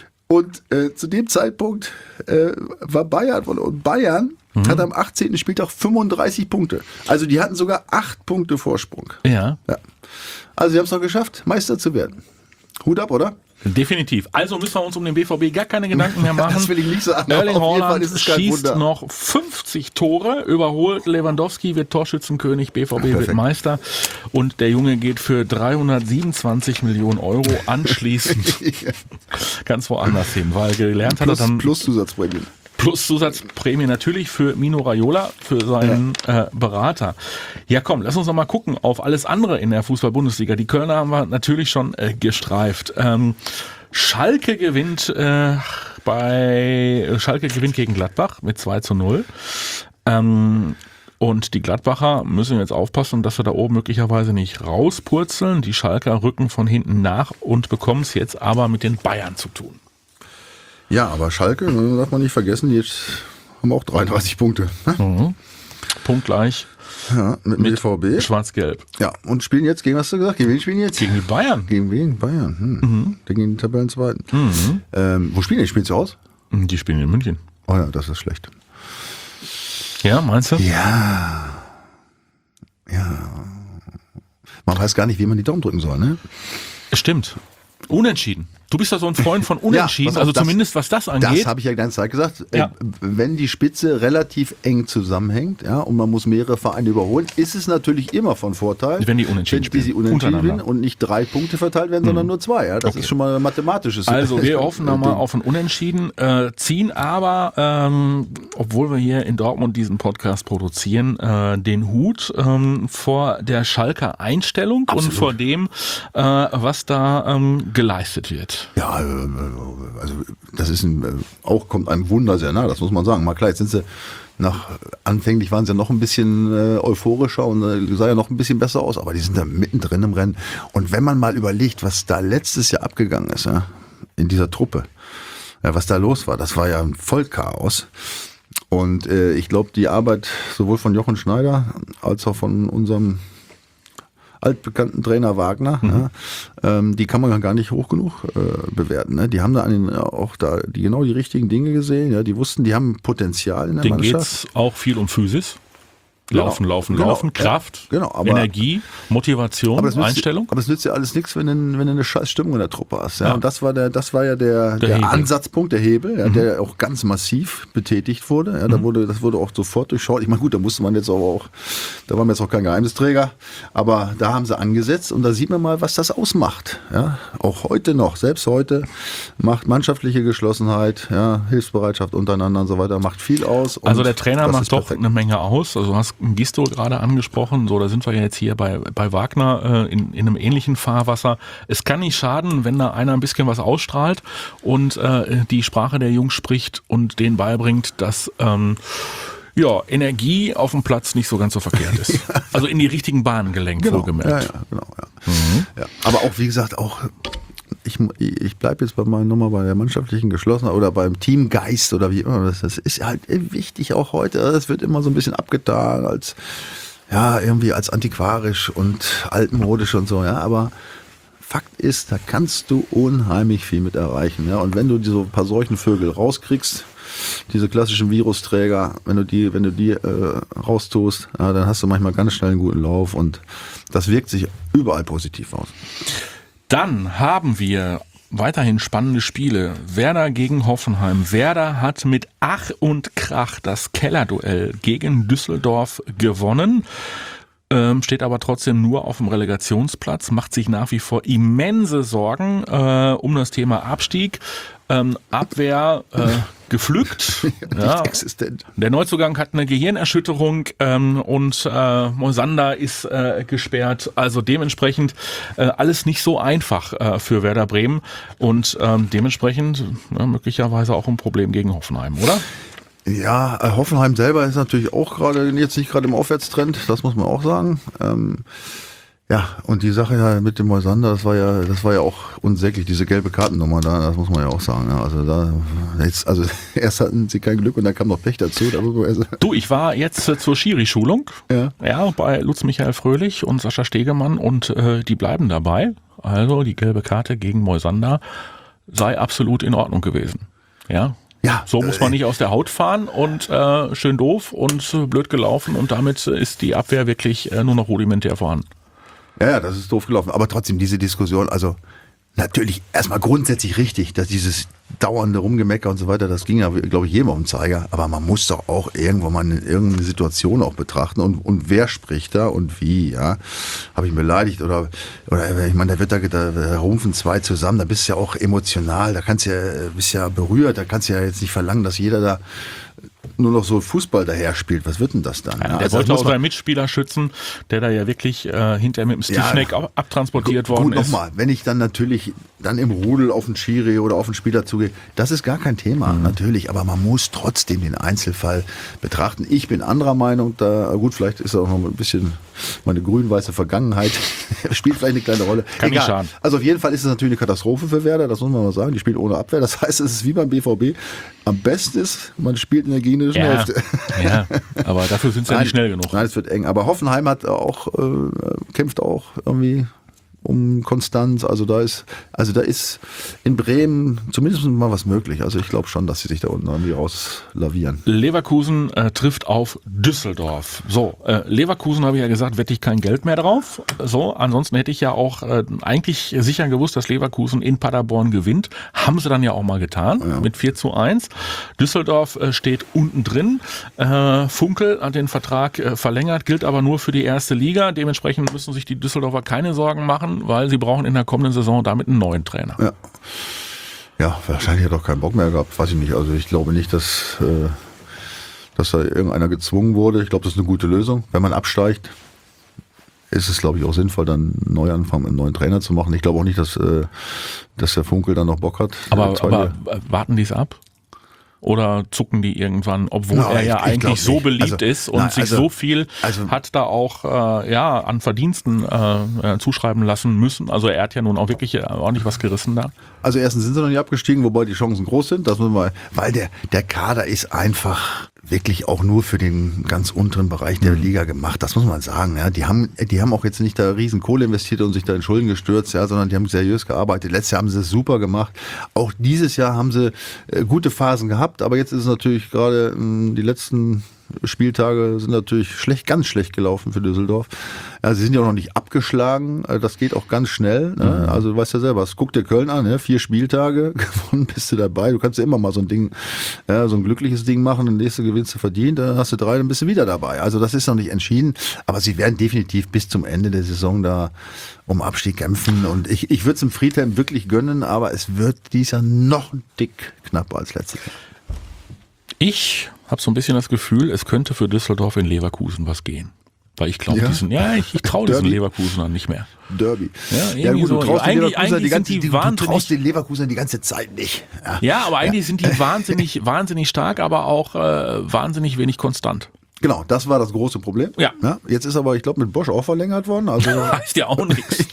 Und äh, zu dem Zeitpunkt äh, war Bayern und Bayern mhm. hat am achtzehnten Spieltag fünfunddreißig Punkte. Also die hatten sogar acht Punkte Vorsprung. Ja. Ja. Also sie haben es noch geschafft, Meister zu werden. Hut ab, oder? Definitiv. Also müssen wir uns um den B V B gar keine Gedanken mehr machen. Das will ich nicht sagen. Erling Auf jeden Fall Haaland ist es kein schießt Wunder. noch fünfzig Tore, überholt Lewandowski, wird Torschützenkönig, B V B Ach, wird Meister und der Junge geht für dreihundertsiebenundzwanzig Millionen Euro anschließend ganz woanders hin, weil gelernt hat er Plus, dann plus Zusatzprämien. plus Zusatzprämie natürlich für Mino Raiola, für seinen ja. äh, Berater. Ja komm, lass uns noch mal gucken auf alles andere in der Fußball-Bundesliga. Die Kölner haben wir natürlich schon äh, gestreift. Ähm, Schalke gewinnt äh, bei Schalke gewinnt gegen Gladbach mit zwei zu null. Ähm, und die Gladbacher müssen jetzt aufpassen, dass sie da oben möglicherweise nicht rauspurzeln. Die Schalker rücken von hinten nach und bekommen es jetzt aber mit den Bayern zu tun. Ja, aber Schalke, ne, darf man nicht vergessen, jetzt haben wir auch dreiunddreißig Punkte. Ne? Mhm. Punktgleich. Ja, mit dem Mit B V B. Schwarz-Gelb. Ja, und spielen jetzt gegen, was hast du gesagt? Gegen wen spielen jetzt? Gegen die Bayern. Gegen wen? Bayern. Hm. Mhm. Gegen den Tabellenzweiten. Mhm. Ähm, wo spielen die? Spielen sie aus? Die spielen in München. Oh ja, das ist schlecht. Ja, meinst du? Ja. Ja. Man weiß gar nicht, wie man die Daumen drücken soll, ne? Stimmt. Unentschieden. Du bist ja so ein Freund von Unentschieden, Ja, auf, also das, zumindest was das angeht. Das habe ich ja die ganze Zeit gesagt. Ja. Äh, wenn die Spitze relativ eng zusammenhängt, ja, und man muss mehrere Vereine überholen, ist es natürlich immer von Vorteil, Wenn die unentschieden wenn sie spielen, unentschieden untereinander. und nicht drei Punkte verteilt werden, sondern nur zwei. Ja, das Okay. ist schon mal ein mathematisches. Also wir hoffen da mal Ding. auf ein Unentschieden, äh, ziehen aber, ähm, obwohl wir hier in Dortmund diesen Podcast produzieren, äh, den Hut ähm, vor der Schalker Einstellung Absolut. und vor dem, äh, was da ähm, geleistet wird. Ja, äh, also das ist ein, äh, auch kommt einem Wunder sehr nah, das muss man sagen. Mal klar, jetzt sind sie nach, anfänglich waren sie ja noch ein bisschen äh, euphorischer und äh, sah ja noch ein bisschen besser aus, aber die sind da mittendrin im Rennen. Und wenn man mal überlegt, was da letztes Jahr abgegangen ist, ja, in dieser Truppe, ja, was da los war, das war ja ein Vollchaos. Und äh, ich glaube, die Arbeit sowohl von Jochen Schneider als auch von unserem altbekannten Trainer Wagner, mhm. ja, ähm, die kann man gar nicht hoch genug äh, bewerten. Ne? Die haben da an den, auch da die genau die richtigen Dinge gesehen. Ja, die wussten, die haben Potenzial in der Denen Mannschaft. geht's auch viel um Physis. Genau. Laufen, laufen, Genau. laufen, Kraft, Ja, genau, aber- Energie, Motivation, Aber es nützt, Einstellung. aber es nützt ja alles nichts, wenn du, wenn du eine scheiß Stimmung in der Truppe hast. Ja? Ja. Und das war der, das war ja der, Der der, Hebel. Ansatzpunkt, der Hebel, ja, der auch ganz massiv betätigt wurde. Ja, da wurde, das wurde auch sofort durchschaut. Ich meine, gut, da musste man jetzt aber auch, da waren wir jetzt auch kein Geheimnisträger, aber da haben sie angesetzt und da sieht man mal, was das ausmacht. Ja? Auch heute noch, selbst heute macht mannschaftliche Geschlossenheit, ja, Hilfsbereitschaft untereinander und so weiter, macht viel aus. Und Also der Trainer das macht ist doch perfekt. eine Menge aus. Also du hast Gisto gerade angesprochen, so da sind wir ja jetzt hier bei, bei Wagner äh, in, in einem ähnlichen Fahrwasser. Es kann nicht schaden, wenn da einer ein bisschen was ausstrahlt und äh, die Sprache der Jungs spricht und denen beibringt, dass ähm, ja, Energie auf dem Platz nicht so ganz so verkehrt ist. Also in die richtigen Bahnen gelenkt, Genau. wohlgemerkt. Ja, ja, genau. Ja. Mhm. Ja. Aber auch, wie gesagt, auch ich, ich bleibe jetzt bei meiner Nummer bei der mannschaftlichen Geschlossenheit oder beim Teamgeist oder wie immer. Das, das ist halt wichtig auch heute. Das wird immer so ein bisschen abgetan als ja, irgendwie als antiquarisch und altmodisch und so, ja, aber Fakt ist, da kannst du unheimlich viel mit erreichen, ja, und wenn du so ein paar solchen Vögel rauskriegst, diese klassischen Virusträger, wenn du die, wenn du die äh, raustust, ja, dann hast du manchmal ganz schnell einen guten Lauf und das wirkt sich überall positiv aus. Dann haben wir weiterhin spannende Spiele. Werder gegen Hoffenheim. Werder hat mit Ach und Krach das Kellerduell gegen Düsseldorf gewonnen. Ähm, steht aber trotzdem nur auf dem Relegationsplatz, macht sich nach wie vor immense Sorgen äh, um das Thema Abstieg. Ähm, Abwehr äh, gepflückt. Ja. Nicht existent. Der Neuzugang hat eine Gehirnerschütterung ähm, und äh, Moisander ist äh, gesperrt. Also dementsprechend äh, alles nicht so einfach äh, für Werder Bremen und ähm, dementsprechend ja, möglicherweise auch ein Problem gegen Hoffenheim, oder? Ja, äh, Hoffenheim selber ist natürlich auch gerade jetzt nicht gerade im Aufwärtstrend, das muss man auch sagen. Ähm, ja, und die Sache ja mit dem Moisander, das war ja, das war ja auch unsäglich, diese gelbe Kartennummer da, das muss man ja auch sagen. Ja, also da jetzt, also erst hatten sie kein Glück und dann kam noch Pech dazu. Da muss man also Du, ich war jetzt äh, zur Schiri-Schulung, Ja. ja, bei Lutz Michael Fröhlich und Sascha Stegemann und äh, die bleiben dabei. Also die gelbe Karte gegen Moisander sei absolut in Ordnung gewesen. Ja. Ja, So muss man nicht aus der Haut fahren und äh, schön doof und äh, blöd gelaufen und damit ist die Abwehr wirklich äh, nur noch rudimentär vorhanden. Ja, ja, das ist doof gelaufen. Aber trotzdem, diese Diskussion, also natürlich erstmal grundsätzlich richtig, dass dieses dauernde Rumgemecker und so weiter, das ging ja, glaube ich, jedem auf den Zeiger. Aber man muss doch auch irgendwann mal in irgendeine Situation auch betrachten und, und wer spricht da und wie, ja. Habe ich ihn beleidigt oder, oder ich meine, da wird da, da, da rufen zwei zusammen, da bist du ja auch emotional, da kannst du ja, bist ja berührt, da kannst du ja jetzt nicht verlangen, dass jeder da nur noch so Fußball daher spielt. Was wird denn das dann? Ja, der also wollte auch seinen Mitspieler schützen, der da ja wirklich äh, hinterher mit dem Stiffneck ja, abtransportiert gut, worden gut, ist. Nochmal, wenn ich dann natürlich dann im Rudel auf den Schiri oder auf den Spieler zugehe, das ist gar kein Thema, mhm. natürlich, aber man muss trotzdem den Einzelfall betrachten. Ich bin anderer Meinung, da gut, vielleicht ist auch noch ein bisschen meine grün-weiße Vergangenheit, spielt vielleicht eine kleine Rolle. Kann Egal. nicht schaden. Also auf jeden Fall ist es natürlich eine Katastrophe für Werder, das muss man mal sagen, die spielen ohne Abwehr, das heißt, es ist wie beim B V B, am besten ist, man spielt in der gegnerischen ja. Hälfte. Ja, aber dafür sind sie ja nicht schnell genug. Nein, es wird eng, aber Hoffenheim hat auch, äh, kämpft auch irgendwie um Konstanz, also da ist, also da ist in Bremen zumindest mal was möglich. Also ich glaube schon, dass sie sich da unten irgendwie rauslavieren. Leverkusen äh, trifft auf Düsseldorf. So, äh, Leverkusen habe ich ja gesagt, wette ich kein Geld mehr drauf. So, ansonsten hätte ich ja auch äh, eigentlich sicher gewusst, dass Leverkusen in Paderborn gewinnt. Haben sie dann ja auch mal getan, ja. Mit vier zu eins. Düsseldorf äh, steht unten drin. Äh, Funkel hat den Vertrag äh, verlängert, gilt aber nur für die erste Liga. Dementsprechend müssen sich die Düsseldorfer keine Sorgen machen, weil sie brauchen in der kommenden Saison damit einen neuen Trainer. Ja, ja, wahrscheinlich hat er doch keinen Bock mehr gehabt, weiß ich nicht. Also ich glaube nicht, dass, äh, dass da irgendeiner gezwungen wurde. Ich glaube, das ist eine gute Lösung. Wenn man absteigt, ist es, glaube ich, auch sinnvoll, dann einen Neuanfang mit einem neuen Trainer zu machen. Ich glaube auch nicht, dass, äh, dass der Funkel dann noch Bock hat. Aber, aber warten die es ab? Oder zucken die irgendwann, obwohl no, er ja ich, ich eigentlich so beliebt also, ist und na, sich also, so viel also, hat da auch äh, ja an Verdiensten äh, zuschreiben lassen müssen. Also er hat ja nun auch wirklich ordentlich was gerissen da. Also erstens sind sie noch nicht abgestiegen, wobei die Chancen groß sind. Das müssen wir, weil der, der Kader ist einfach wirklich auch nur für den ganz unteren Bereich der Liga gemacht. Das muss man sagen. Ja, die haben, die haben auch jetzt nicht da riesen Kohle investiert und sich da in Schulden gestürzt, ja, sondern die haben seriös gearbeitet. Letztes Jahr haben sie es super gemacht. Auch dieses Jahr haben sie äh, gute Phasen gehabt, aber jetzt ist es natürlich gerade äh, die letzten Spieltage sind natürlich schlecht, ganz schlecht gelaufen für Düsseldorf. Ja, sie sind ja auch noch nicht abgeschlagen, das geht auch ganz schnell. Ne? Also du weißt ja selber, guck dir Köln an, ne? Vier Spieltage, gewonnen bist du dabei. Du kannst ja immer mal so ein Ding, ja, so ein glückliches Ding machen, dann nächste gewinnst du verdient, dann hast du drei, dann bist du wieder dabei. Also das ist noch nicht entschieden, aber sie werden definitiv bis zum Ende der Saison da um Abstieg kämpfen und ich, ich würde es im Friedhelm wirklich gönnen, aber es wird dies Jahr noch ein dick knapper als letztes Jahr. Ich habe so ein bisschen das Gefühl, es könnte für Düsseldorf in Leverkusen was gehen. Weil ich glaube, ja. diesen, ja, ich, ich traue diesen Leverkusenern nicht mehr. Derby. Ja, ja gut, so. du traust eigentlich, den Leverkusen die ganze, die die, du traust den Leverkusen die ganze Zeit nicht. Ja, ja aber eigentlich ja. sind die wahnsinnig, wahnsinnig stark, aber auch äh, wahnsinnig wenig konstant. Genau, das war das große Problem. Ja. ja jetzt ist aber, ich glaube, mit Bosch auch verlängert worden. Also heißt ja auch nichts.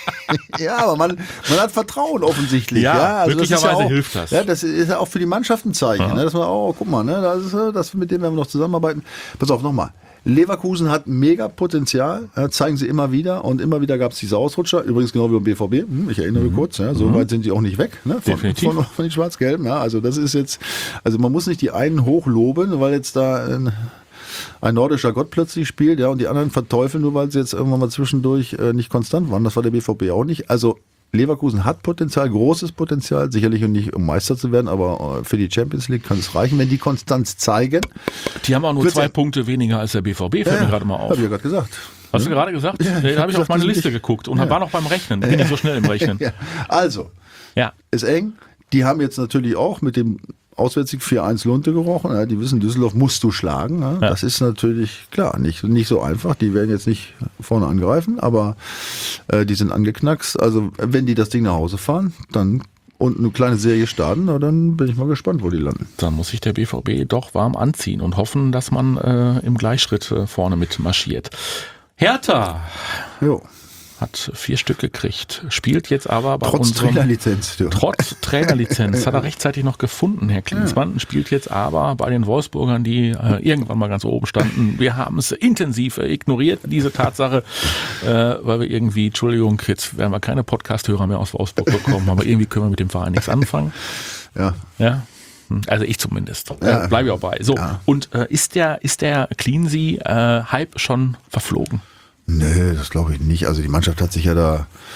Ja, aber man, man hat Vertrauen offensichtlich. Ja, ja also möglicherweise das ja auch, hilft das. Ja, das ist ja auch für die Mannschaft ein Zeichen. Ne, dass man, oh, guck mal, ne, das ist, das, mit dem werden wir noch zusammenarbeiten. Pass auf, nochmal. Leverkusen hat mega Potenzial, ja, zeigen sie immer wieder und immer wieder gab es diese Ausrutscher, übrigens genau wie beim B V B, hm, ich erinnere mhm. kurz, ja, so mhm. weit sind die auch nicht weg, ne, von, von, von den Schwarz-Gelben, ja, also das ist jetzt, also man muss nicht die einen hochloben, weil jetzt da ein, ein nordischer Gott plötzlich spielt, ja, und die anderen verteufeln, nur weil sie jetzt irgendwann mal zwischendurch äh, nicht konstant waren, das war der B V B auch nicht, also Leverkusen hat Potenzial, großes Potenzial, sicherlich nicht um Meister zu werden, aber für die Champions League kann es reichen, wenn die Konstanz zeigen. Die haben auch nur zwei Punkte weniger als der B V B, fällt ja, mir gerade mal auf. Habe ich ja gerade gesagt. Hast du gerade gesagt? Ja, da habe ich auf meine Liste nicht. geguckt und ja. war noch beim Rechnen. Bin ich so schnell im Rechnen. Ja. Also, ja. ist eng. Die haben jetzt natürlich auch mit dem Auswärtssieg vier eins Lunte gerochen. Ja, die wissen, Düsseldorf musst du schlagen. Ja. Ja. Das ist natürlich, klar, nicht, nicht so einfach. Die werden jetzt nicht vorne angreifen, aber äh, die sind angeknackst. Also wenn die das Ding nach Hause fahren, dann und eine kleine Serie starten, na, dann bin ich mal gespannt, wo die landen. Dann muss sich der B V B doch warm anziehen und hoffen, dass man äh, im Gleichschritt äh, vorne mit marschiert. Hertha jo. hat vier Stück gekriegt, spielt jetzt aber bei trotz unserem... Trainerlizenz. Du. Trotz Trainerlizenz, hat er rechtzeitig noch gefunden, Herr Klinsmann, ja. Spielt jetzt aber bei den Wolfsburgern, die äh, irgendwann mal ganz oben standen. Wir haben es intensiv äh, ignoriert, diese Tatsache, äh, weil wir irgendwie, Entschuldigung, jetzt werden wir keine Podcast-Hörer mehr aus Wolfsburg bekommen, aber irgendwie können wir mit dem Verein nichts anfangen. Ja. Ja. Also ich zumindest. Ja. Bleibe ich auch bei. So, ja. Und äh, ist der, ist der Cleansea-Hype schon verflogen? Nö, das glaube ich nicht. Also die Mannschaft hat sich ja da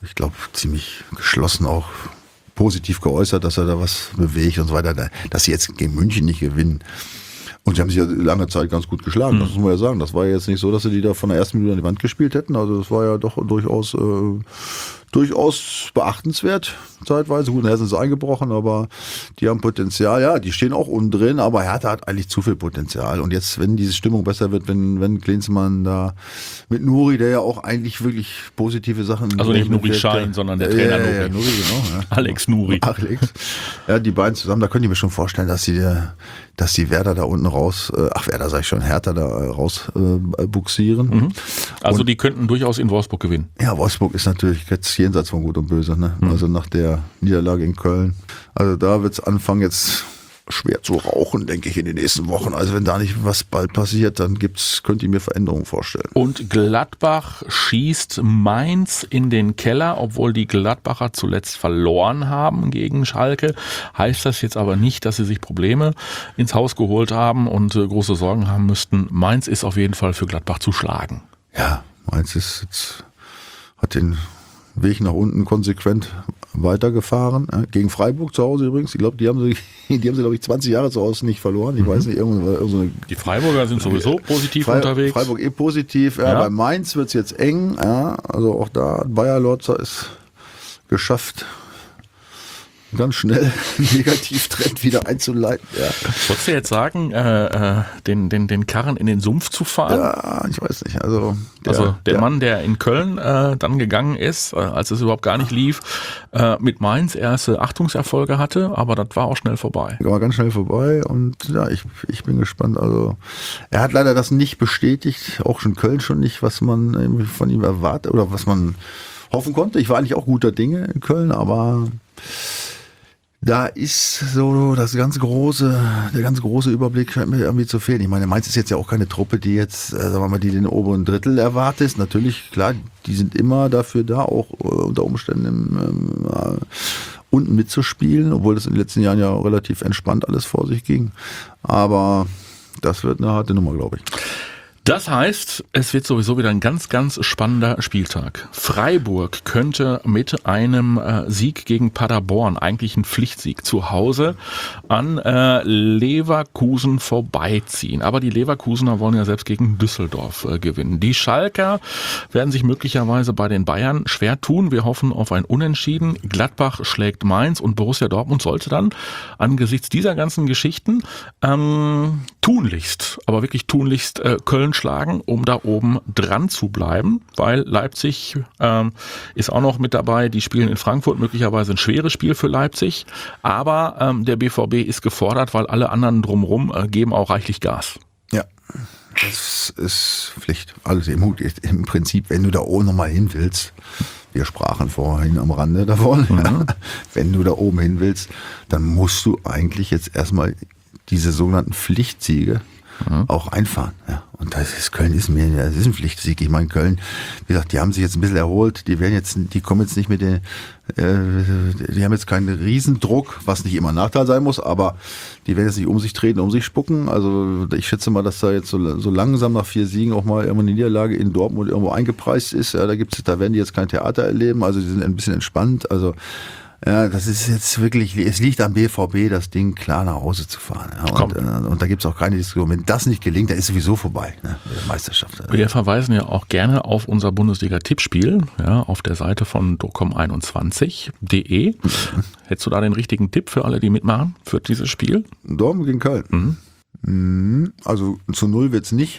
ich glaube, ziemlich geschlossen auch positiv geäußert, dass er da was bewegt und so weiter, dass sie jetzt gegen München nicht gewinnen. Und sie haben sich ja lange Zeit ganz gut geschlagen, das muss man ja sagen. Das war ja jetzt nicht so, dass sie die da von der ersten Minute an die Wand gespielt hätten. Also das war ja doch durchaus äh, durchaus beachtenswert zeitweise. Gut, nachher sind sie eingebrochen, aber die haben Potenzial. Ja, die stehen auch unten drin, aber Hertha hat eigentlich zu viel Potenzial. Und jetzt, wenn diese Stimmung besser wird, wenn wenn Klinsmann da mit Nuri, der ja auch eigentlich wirklich positive Sachen... Also nicht Nuri Schein, sondern der Trainer ja, Nuri. Ja, Nuri, genau. Ja. Alex Nuri. Alex. Ja, die beiden zusammen, da könnte ich mir schon vorstellen, dass sie, dass die Werder da unten raus, ach Werder sag ich schon, Hertha da raus äh, buxieren. Mhm. Also und, die könnten durchaus in Wolfsburg gewinnen. Ja, Wolfsburg ist natürlich jetzt jenseits von Gut und Böse, ne? Mhm. Also nach der Niederlage in Köln. Also da wird's anfangen jetzt schwer zu rauchen, denke ich, in den nächsten Wochen. Also wenn da nicht was bald passiert, dann gibt's, könnt ihr mir Veränderungen vorstellen. Und Gladbach schießt Mainz in den Keller, obwohl die Gladbacher zuletzt verloren haben gegen Schalke. Heißt das jetzt aber nicht, dass sie sich Probleme ins Haus geholt haben und äh, große Sorgen haben müssten. Mainz ist auf jeden Fall für Gladbach zu schlagen. Ja, Mainz ist jetzt, hat den Weg nach unten konsequent weitergefahren. Gegen Freiburg zu Hause übrigens. Ich glaube, die haben sie, die haben sie, glaube ich, zwanzig Jahre zu Hause nicht verloren. Ich mhm. weiß nicht, irgendwo, irgendwo die Freiburger sind sowieso positiv Fre- unterwegs. Freiburg eh positiv. Ja, ja. Bei Mainz wird es jetzt eng. Ja, also auch da hat Bayer Lorzer es geschafft, ganz schnell einen Negativtrend wieder einzuleiten. Ja. Wolltest du jetzt sagen, äh, äh, den, den, den Karren in den Sumpf zu fahren? Ja, ich weiß nicht. Also der, also der, der Mann, Mann, der in Köln äh, dann gegangen ist, äh, als es überhaupt gar nicht lief, äh, mit Mainz erste Achtungserfolge hatte, aber das war auch schnell vorbei. War ganz schnell vorbei und ja, ich, ich bin gespannt. Also er hat leider das nicht bestätigt, auch schon Köln schon nicht, was man von ihm erwartet oder was man hoffen konnte. Ich war eigentlich auch guter Dinge in Köln, aber da ist so das ganz große, der ganz große Überblick scheint mir irgendwie zu fehlen. Ich meine, Mainz ist jetzt ja auch keine Truppe, die jetzt, äh, sagen wir mal, die den oberen Drittel erwartet. Natürlich, klar, die sind immer dafür da, auch äh, unter Umständen im, äh, unten mitzuspielen, obwohl das in den letzten Jahren ja relativ entspannt alles vor sich ging. Aber das wird eine harte Nummer, glaube ich. Das heißt, es wird sowieso wieder ein ganz, ganz spannender Spieltag. Freiburg könnte mit einem äh, Sieg gegen Paderborn, eigentlich ein Pflichtsieg, zu Hause an äh, Leverkusen vorbeiziehen. Aber die Leverkusener wollen ja selbst gegen Düsseldorf äh, gewinnen. Die Schalker werden sich möglicherweise bei den Bayern schwer tun. Wir hoffen auf ein Unentschieden. Gladbach schlägt Mainz und Borussia Dortmund sollte dann angesichts dieser ganzen Geschichten ähm, tunlichst, aber wirklich tunlichst äh, Köln schlagen, um da oben dran zu bleiben, weil Leipzig ähm, ist auch noch mit dabei, die spielen in Frankfurt, möglicherweise ein schweres Spiel für Leipzig, aber ähm, der B V B ist gefordert, weil alle anderen drumherum äh, geben auch reichlich Gas. Ja, das ist Pflicht. Also im, im Prinzip, wenn du da oben nochmal hin willst, wir sprachen vorhin am Rande davon, mhm. ja, wenn du da oben hin willst, dann musst du eigentlich jetzt erstmal diese sogenannten Pflichtsiege Mhm. auch einfahren. Ja. Und das ist, Köln ist mir, das ist ein Pflichtsieg. Ich meine, Köln, wie gesagt, die haben sich jetzt ein bisschen erholt, die werden jetzt, die kommen jetzt nicht mit den, äh, die haben jetzt keinen Riesendruck, was nicht immer ein Nachteil sein muss, aber die werden jetzt nicht um sich treten, um sich spucken. Also ich schätze mal, dass da jetzt so, so langsam nach vier Siegen auch mal irgendwo eine Niederlage in Dortmund irgendwo eingepreist ist. Ja, da gibt's, da werden die jetzt kein Theater erleben, also die sind ein bisschen entspannt. Also ja, das ist jetzt wirklich, es liegt am B V B, das Ding klar nach Hause zu fahren. Ja, und, äh, und da gibt's auch keine Diskussion. Wenn das nicht gelingt, dann ist sowieso vorbei, ne, mit der Meisterschaft. Wir verweisen ja auch gerne auf unser Bundesliga-Tippspiel, ja, auf der Seite von docom einundzwanzig punkt de. Mhm. Hättest du da den richtigen Tipp für alle, die mitmachen, für dieses Spiel? Dortmund gegen Köln. Mhm. Mhm. Also zu null wird's nicht.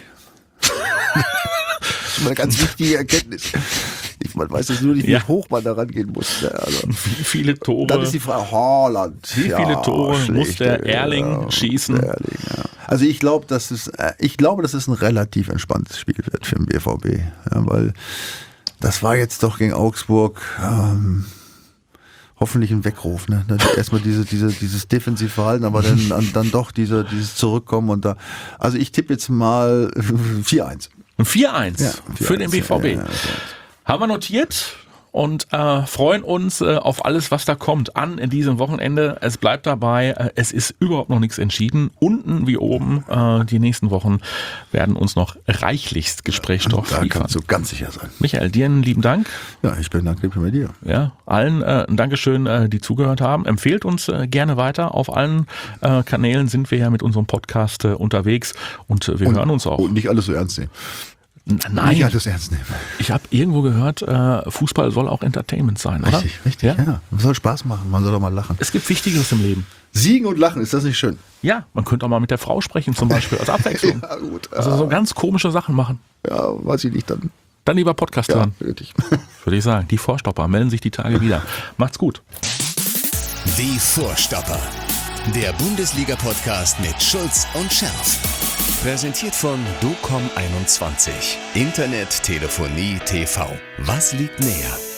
Das ist eine ganz wichtige Erkenntnis. Man weiß jetzt nur nicht, wie ja. hoch man da rangehen muss. Ja, also. Wie viele Tore? Dann ist die Frage, Haaland. Wie ja, viele Tore schlecht, muss der Erling ja, schießen? Der Erling, ja. Also ich glaube, dass es, ich glaube, dass es ein relativ entspanntes Spiel wird für den B V B. Ja, weil das war jetzt doch gegen Augsburg ähm, hoffentlich ein Weckruf. Ne? Erstmal diese, diese, dieses Defensivverhalten, aber dann, dann, dann doch diese, dieses Zurückkommen. Und da. Also ich tippe jetzt mal vier eins. vier eins ja, für den B V B. Ja, ja, haben wir notiert und äh, freuen uns äh, auf alles, was da kommt an in diesem Wochenende. Es bleibt dabei, äh, es ist überhaupt noch nichts entschieden. Unten wie oben, äh, die nächsten Wochen werden uns noch reichlichst Gesprächsstoff Da liefern. kannst du ganz sicher sein. Michael, dir einen lieben Dank. Ja, ich bedanke mich bei dir. Ja, allen äh, ein Dankeschön, äh, die zugehört haben. Empfehlt uns äh, gerne weiter. Auf allen äh, Kanälen sind wir ja mit unserem Podcast äh, unterwegs und äh, wir Und, hören uns auch. Und nicht alles so ernst nehmen. N- Nicht Nein, alles ernst nehmen. ich habe irgendwo gehört, äh, Fußball soll auch Entertainment sein, oder? Richtig, richtig. Ja? Ja. Man soll Spaß machen, man soll doch mal lachen. Es gibt Wichtigeres im Leben. Siegen und lachen, ist das nicht schön? Ja, man könnte auch mal mit der Frau sprechen zum Beispiel, als Abwechslung. Ja, gut. Also so ganz komische Sachen machen. Ja, weiß ich nicht dann. Dann lieber Podcast Ja, hören, richtig. würde ich sagen. Die Vorstopper melden sich die Tage wieder. Macht's gut. Die Vorstopper. Der Bundesliga-Podcast mit Schulz und Scherf. Präsentiert von docom einundzwanzig. Internet, Telefonie, T V. Was liegt näher?